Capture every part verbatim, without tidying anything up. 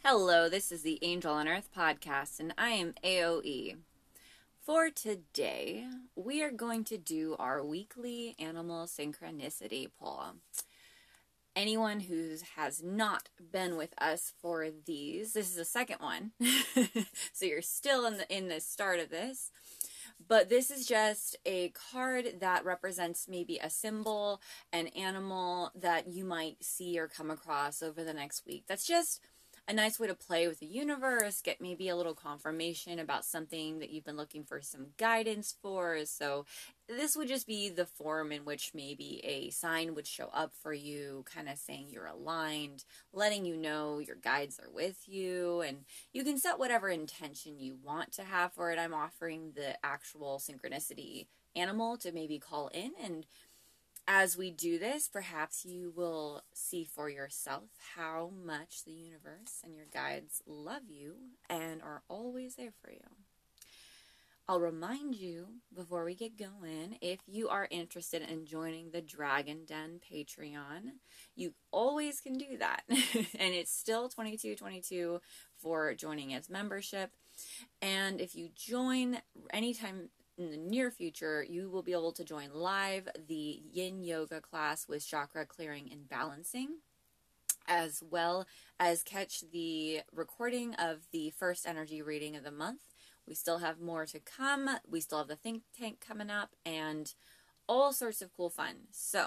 Hello, this is the Angel on Earth podcast, and I am A O E. For today, we are going to do our weekly animal synchronicity poll. Anyone who has not been with us for these, this is the second one, so you're still in the in the start of this. But this is just a card that represents maybe a symbol, an animal that you might see or come across over the next week. That's just a nice way to play with the universe, get maybe a little confirmation about something that you've been looking for some guidance for. So this would just be the form in which maybe a sign would show up for you, kind of saying you're aligned, letting you know your guides are with you, and you can set whatever intention you want to have for it. I'm offering the actual synchronicity animal to maybe call in, and as we do this, perhaps you will see for yourself how much the universe and your guides love you and are always there for you. I'll remind you before we get going, if you are interested in joining the Dragon Den Patreon, you always can do that. And it's still twenty-two twenty-two for joining as membership. And if you join anytime in the near future, you will be able to join live the Yin Yoga class with chakra clearing and balancing, as well as catch the recording of the first energy reading of the month. We still have more to come. We still have the think tank coming up and all sorts of cool fun. So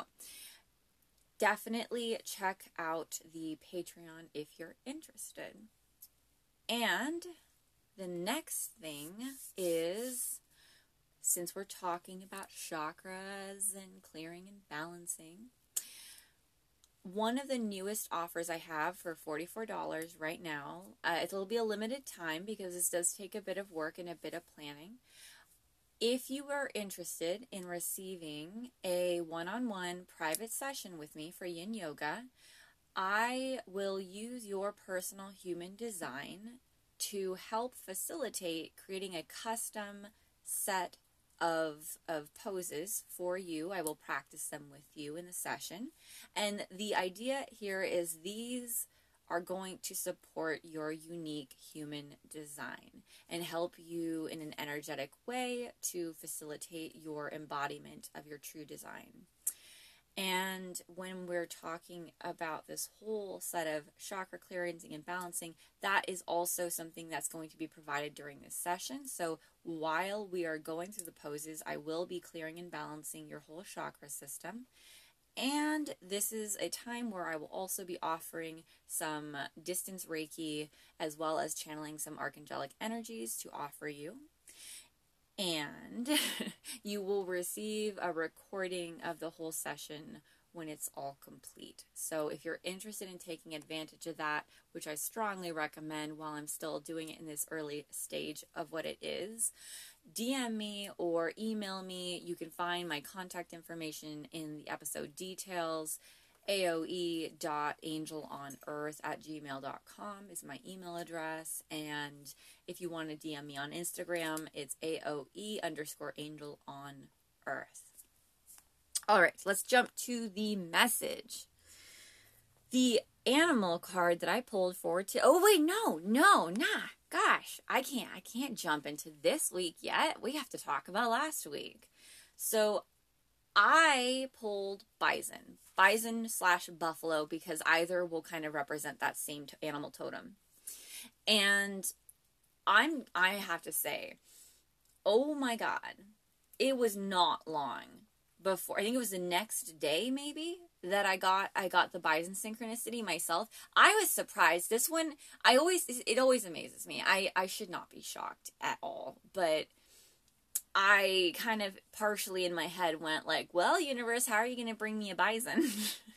definitely check out the Patreon if you're interested. And the next thing is, since we're talking about chakras and clearing and balancing, one of the newest offers I have for forty-four dollars right now, uh, it'll be a limited time because this does take a bit of work and a bit of planning. If you are interested in receiving a one-on-one private session with me for Yin Yoga, I will use your personal human design to help facilitate creating a custom set of of poses for you. I will practice them with you in the session. And the idea here is these are going to support your unique human design and help you in an energetic way to facilitate your embodiment of your true design. And when we're talking about this whole set of chakra cleansing and balancing, that is also something that's going to be provided during this session. So while we are going through the poses, I will be clearing and balancing your whole chakra system. And this is a time where I will also be offering some distance Reiki as well as channeling some archangelic energies to offer you. And you will receive a recording of the whole session when it's all complete. So if you're interested in taking advantage of that, which I strongly recommend while I'm still doing it in this early stage of what it is, D M me or email me. You can find my contact information in the episode details. A O E dot angel on earth at gmail dot com is my email address. And if you want to D M me on Instagram, it's A O E underscore angel on earth. All right, let's jump to the message. The animal card that I pulled forward to, oh wait, no, no, nah, gosh, I can't, I can't jump into this week yet. We have to talk about last week. So I pulled bison, bison slash buffalo, because either will kind of represent that same t- animal totem. And I'm, I have to say, oh my God, it was not long before, I think it was the next day maybe, that I got, I got the bison synchronicity myself. I was surprised. This one, I always, it always amazes me. I, I should not be shocked at all, but I kind of partially in my head went like, well, universe, how are you going to bring me a bison?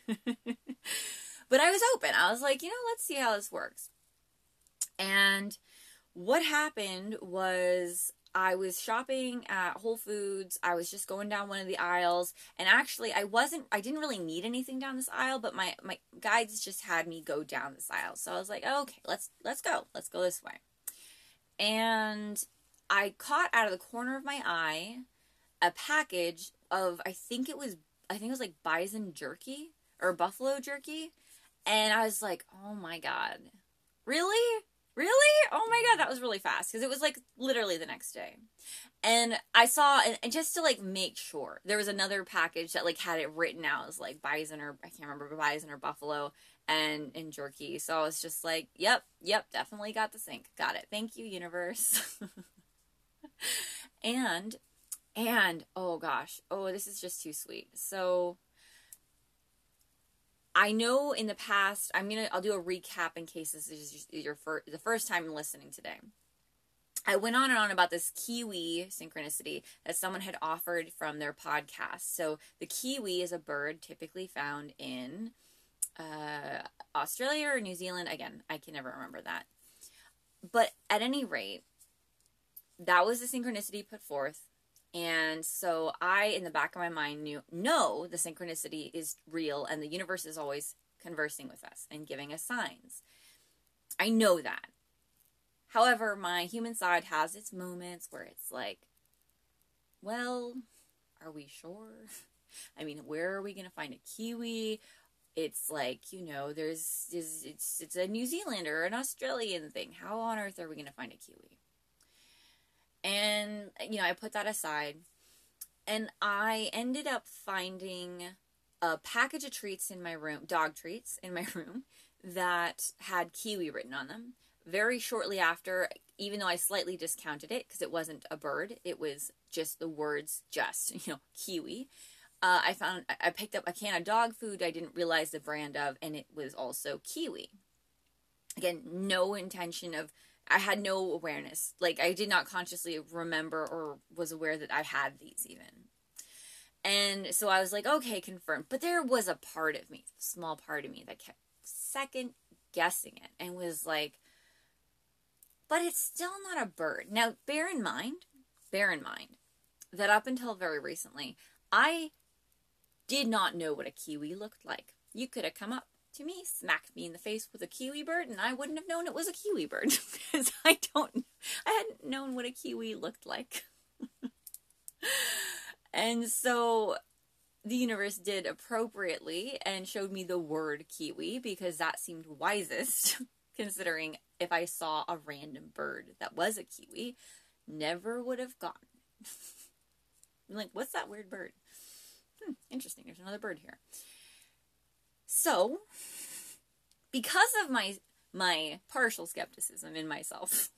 But I was open. I was like, you know, let's see how this works. And what happened was I was shopping at Whole Foods. I was just going down one of the aisles, and actually I wasn't, I didn't really need anything down this aisle, but my, my guides just had me go down this aisle. So I was like, okay, let's, let's go. Let's go this way. And I caught out of the corner of my eye a package of, I think it was, I think it was like bison jerky or buffalo jerky. And I was like, oh my God, really? Really? Oh my god, that was really fast. Because it was like literally the next day. And I saw, and just to like make sure, there was another package that like had it written out as like bison or, I can't remember, bison or buffalo and, and jerky. So I was just like, yep, yep, definitely got the sync. Got it. Thank you, universe. and, and, oh gosh, oh, this is just too sweet. So I know in the past, I'm going to, I'll do a recap in case this is your first, the first time listening today. I went on and on about this kiwi synchronicity that someone had offered from their podcast. So the kiwi is a bird typically found in uh, Australia or New Zealand. Again, I can never remember that. But at any rate, that was the synchronicity put forth. And so I, in the back of my mind, knew, no, the synchronicity is real and the universe is always conversing with us and giving us signs. I know that. However, my human side has its moments where it's like, well, are we sure? I mean, where are we going to find a kiwi? It's like, you know, there's, is it's it's a New Zealand or an Australian thing. How on earth are we going to find a kiwi? And, you know, I put that aside. And I ended up finding a package of treats in my room, dog treats in my room, that had kiwi written on them. Very shortly after, even though I slightly discounted it because it wasn't a bird, it was just the words, just, you know, kiwi. Uh, I found, I picked up a can of dog food I didn't realize the brand of, and it was also kiwi. Again, no intention of, I had no awareness. Like, I did not consciously remember or was aware that I had these even. And so I was like, okay, confirmed. But there was a part of me, a small part of me, that kept second guessing it and was like, but it's still not a bird. Now, bear in mind, bear in mind that up until very recently, I did not know what a kiwi looked like. You could have come up to me, smacked me in the face with a kiwi bird, and I wouldn't have known it was a kiwi bird because I don't, I hadn't known what a kiwi looked like. And so the universe did appropriately and showed me the word kiwi because that seemed wisest. Considering if I saw a random bird that was a kiwi, never would have gotten. I'm like, what's that weird bird? Hmm, interesting. There's another bird here. So, because of my my partial skepticism in myself,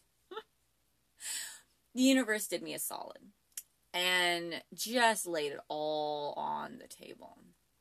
the universe did me a solid and just laid it all on the table.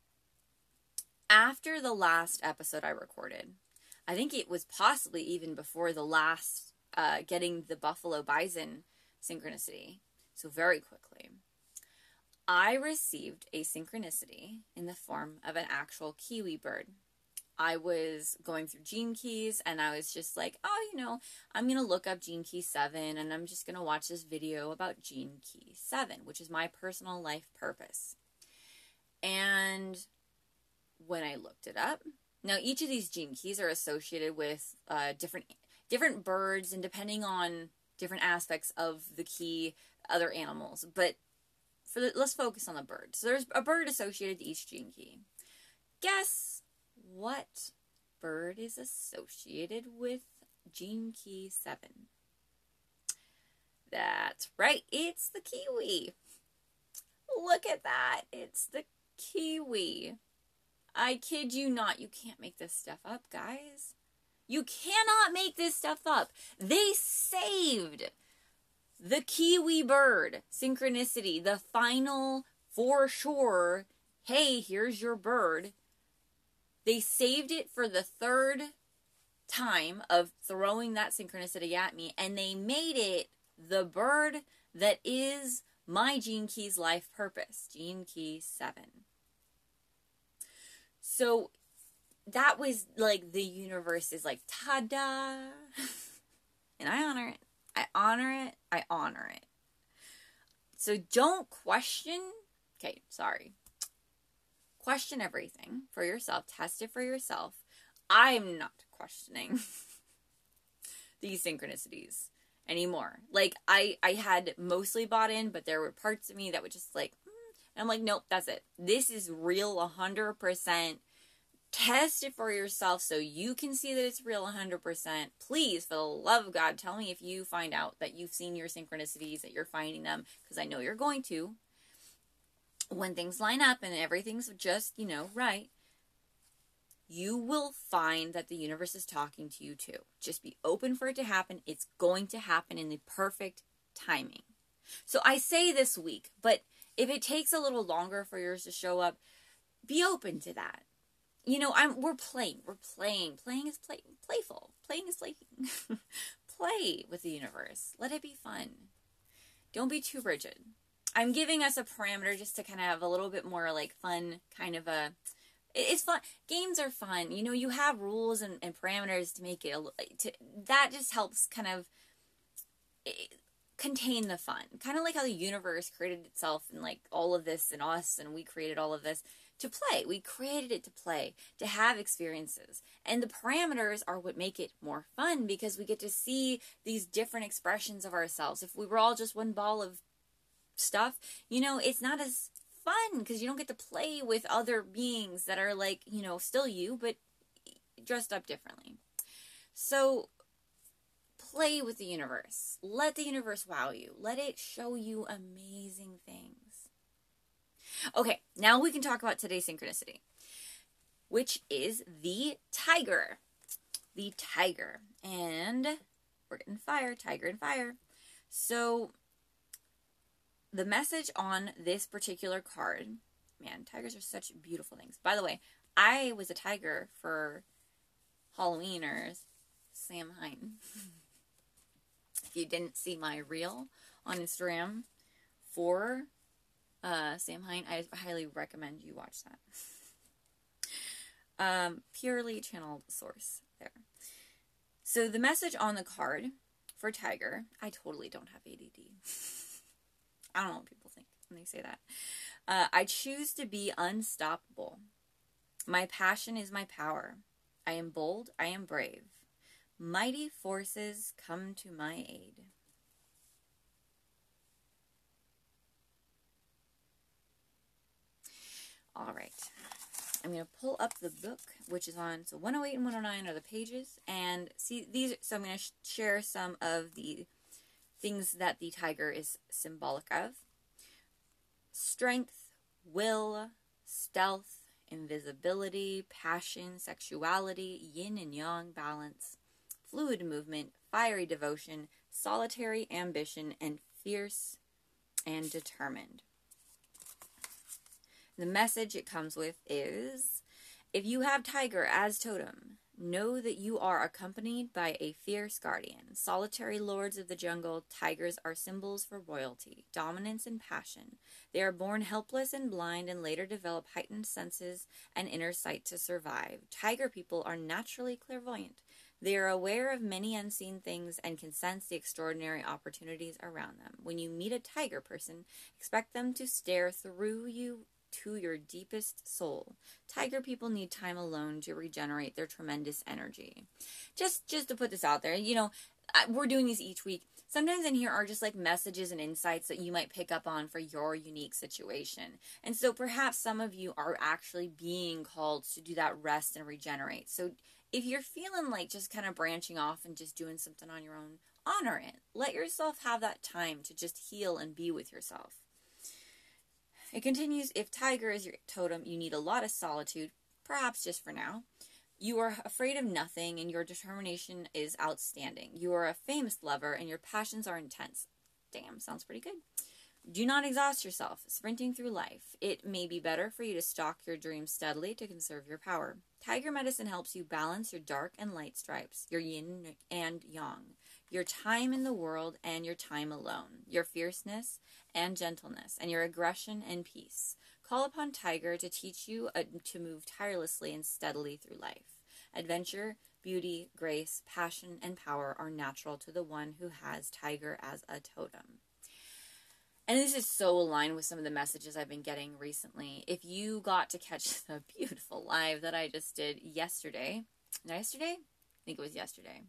After the last episode I recorded, I think it was possibly even before the last uh, getting the buffalo bison synchronicity, so very quickly, I received a synchronicity in the form of an actual kiwi bird. I was going through Gene Keys and I was just like, oh, you know, I'm going to look up Gene Key seven and I'm just going to watch this video about Gene Key seven, which is my personal life purpose. And when I looked it up, now, each of these gene keys are associated with uh, different different birds and depending on different aspects of the key, other animals. But for the, let's focus on the bird. So there's a bird associated to each gene key. Guess what bird is associated with gene key seven? That's right, it's the kiwi. Look at that, it's the kiwi. I kid you not, you can't make this stuff up, guys. You cannot make this stuff up. They saved the kiwi bird synchronicity, the final for sure, hey, here's your bird. They saved it for the third time of throwing that synchronicity at me, and they made it the bird that is my Gene Key's life purpose, Gene Key seven. So that was like the universe is like, ta-da. And I honor it. I honor it. I honor it. So don't question. Okay, sorry. Question everything for yourself. Test it for yourself. I'm not questioning these synchronicities anymore. Like, I, I had mostly bought in, but there were parts of me that were just like, and I'm like, nope, that's it. This is real one hundred percent. Test it for yourself so you can see that it's real one hundred percent. Please, for the love of God, tell me if you find out that you've seen your synchronicities, that you're finding them, because I know you're going to. When things line up and everything's just, you know, right, you will find that the universe is talking to you too. Just be open for it to happen. It's going to happen in the perfect timing. So I say this week, but if it takes a little longer for yours to show up, be open to that. You know, I'm we're playing. We're playing. Playing is play, playful. Playing is playing. Play with the universe. Let it be fun. Don't be too rigid. I'm giving us a parameter just to kind of have a little bit more like fun kind of a... It's fun. Games are fun. You know, you have rules and, and parameters to make it... A, to, that just helps kind of it, contain the fun. Kind of like how the universe created itself and like all of this and us and we created all of this. To play. We created it to play, to have experiences. And the parameters are what make it more fun because we get to see these different expressions of ourselves. If we were all just one ball of stuff, you know, it's not as fun because you don't get to play with other beings that are like, you know, still you, but dressed up differently. So play with the universe. Let the universe wow you. Let it show you amazing things. Okay, now we can talk about today's synchronicity, which is the tiger. The tiger. And we're getting fire, tiger and fire. So the message on this particular card, man, tigers are such beautiful things. By the way, I was a tiger for Halloween or Samhain. If you didn't see my reel on Instagram for Uh, Samhain, I highly recommend you watch that. um, purely channeled source there. So the message on the card for tiger, I totally don't have A D D. I don't know what people think when they say that. Uh, I choose to be unstoppable. My passion is my power. I am bold. I am brave. Mighty forces come to my aid. All right, I'm going to pull up the book, which is on, so one oh eight and one oh nine are the pages, and see these, so I'm going to sh- share some of the things that the tiger is symbolic of. Strength, will, stealth, invisibility, passion, sexuality, yin and yang balance, fluid movement, fiery devotion, solitary ambition, and fierce and determined. The message it comes with is, if you have tiger as totem, know that you are accompanied by a fierce guardian. Solitary lords of the jungle, tigers are symbols for royalty, dominance, and passion. They are born helpless and blind and later develop heightened senses and inner sight to survive. Tiger people are naturally clairvoyant. They are aware of many unseen things and can sense the extraordinary opportunities around them. When you meet a tiger person, expect them to stare through you to your deepest soul. Tiger people need time alone to regenerate their tremendous energy. Just just to put this out there, you know, we're doing these each week. Sometimes in here are just like messages and insights that you might pick up on for your unique situation. And so perhaps some of you are actually being called to do that rest and regenerate. So if you're feeling like just kind of branching off and just doing something on your own, honor it. Let yourself have that time to just heal and be with yourself. It continues, if tiger is your totem, you need a lot of solitude, perhaps just for now. You are afraid of nothing and your determination is outstanding. You are a famous lover and your passions are intense. Damn, sounds pretty good. Do not exhaust yourself sprinting through life. It may be better for you to stalk your dreams steadily to conserve your power. Tiger medicine helps you balance your dark and light stripes, your yin and yang, your time in the world and your time alone, your fierceness and gentleness, and your aggression and peace. Call upon Tiger to teach you uh, to move tirelessly and steadily through life. Adventure, beauty, grace, passion, and power are natural to the one who has Tiger as a totem. And this is so aligned with some of the messages I've been getting recently. If you got to catch the beautiful live that I just did yesterday, yesterday? I think it was yesterday.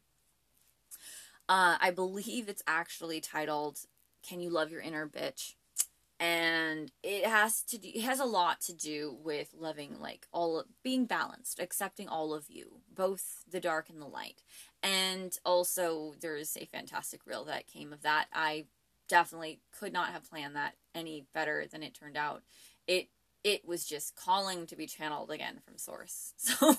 Uh, I believe it's actually titled, Can You Love Your Inner Bitch? And it has to do, it has a lot to do with loving, like, all, being balanced, accepting all of you, both the dark and the light. And also, there's a fantastic reel that came of that. I definitely could not have planned that any better than it turned out. It it was just calling to be channeled again from source. So,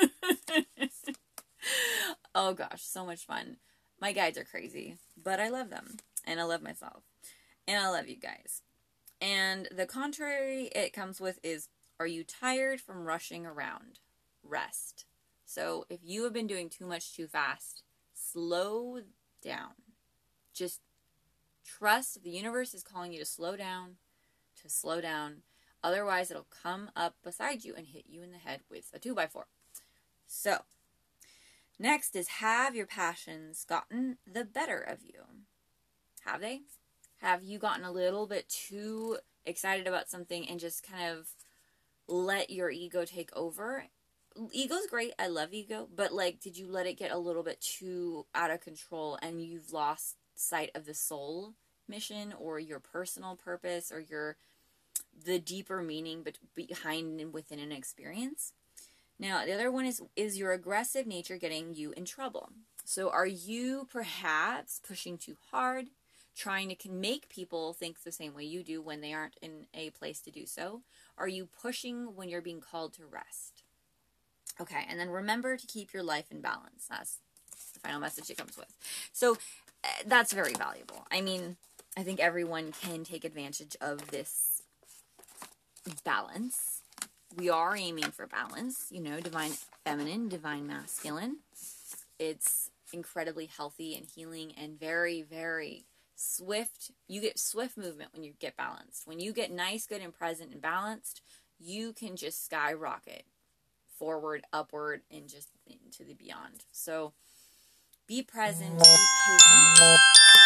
oh gosh, so much fun. My guides are crazy, but I love them, and I love myself, and I love you guys. And the contrary it comes with is, are you tired from rushing around? Rest. So if you have been doing too much too fast, slow down. Just trust the universe is calling you to slow down, to slow down. Otherwise, it'll come up beside you and hit you in the head with a two by four. So, next is, have your passions gotten the better of you? Have they? Have you gotten a little bit too excited about something and just kind of let your ego take over? Ego's great. I love ego. But, like, did you let it get a little bit too out of control and you've lost sight of the soul mission or your personal purpose or your the deeper meaning but behind and within an experience? Now, the other one is, is your aggressive nature getting you in trouble? So are you perhaps pushing too hard, trying to make people think the same way you do when they aren't in a place to do so? Are you pushing when you're being called to rest? Okay, and then remember to keep your life in balance. That's the final message it comes with. So uh, that's very valuable. I mean, I think everyone can take advantage of this balance. We are aiming for balance, you know, divine feminine, divine masculine. It's incredibly healthy and healing and very, very swift. You get swift movement when you get balanced. When you get nice, good, and present and balanced, you can just skyrocket forward, upward, and just into the beyond. So be present, be patient,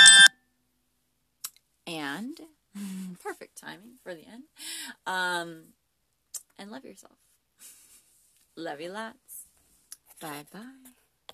and perfect timing for the end. Um, and love yourself. Love you lots. Bye-bye.